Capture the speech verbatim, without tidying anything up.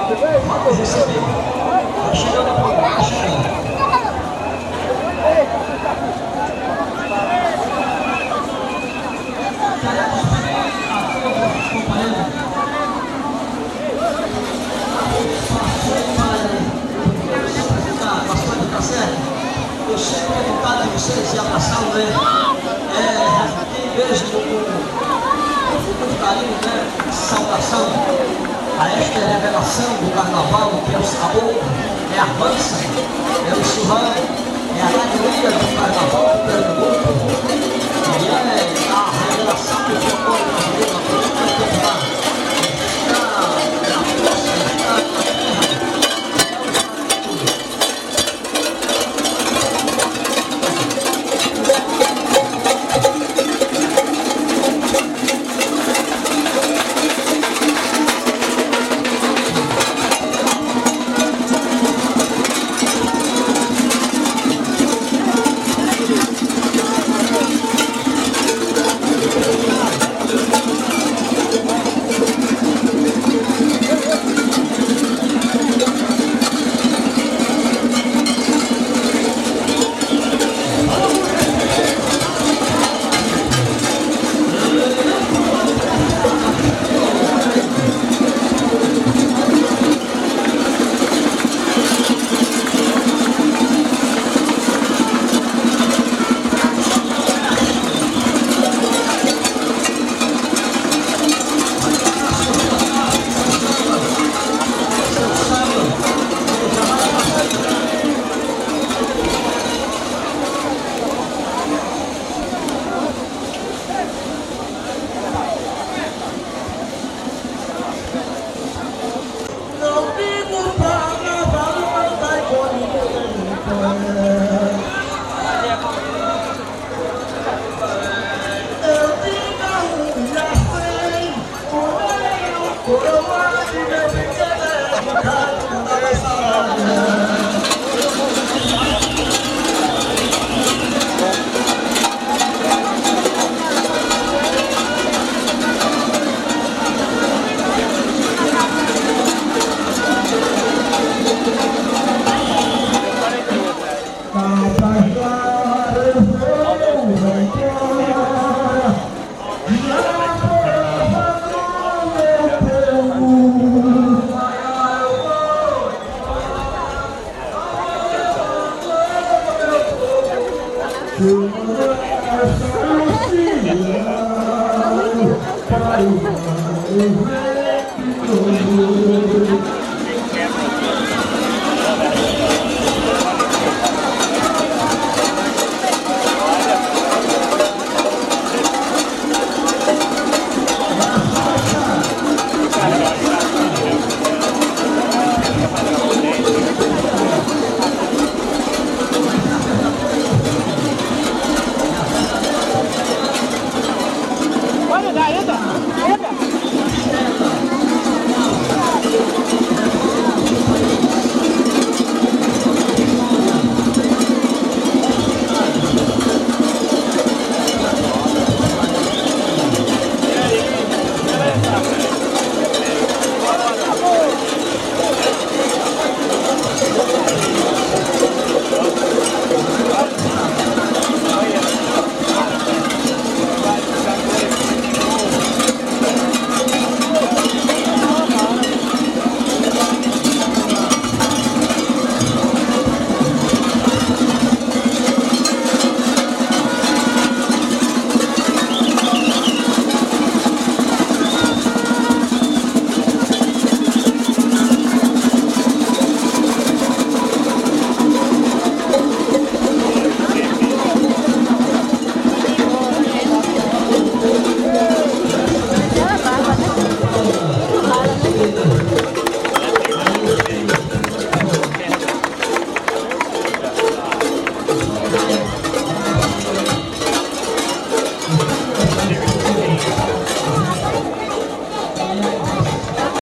Vamos receber. Tá chegando a bola, tá chegando. Queremos pedir a todos os companheiros para bastante, tá certo? Eu sempre é educado em vocês e abraçá-lo, né? É, beijo com muito carinho, né? Saudação a esta revelação do carnaval, que é o sabor, é a dança, é o surrão, é a alegria do carnaval do Pernambuco, e é a revelação do folclore brasileiro, a política popular. Está na força, está na terra. Para o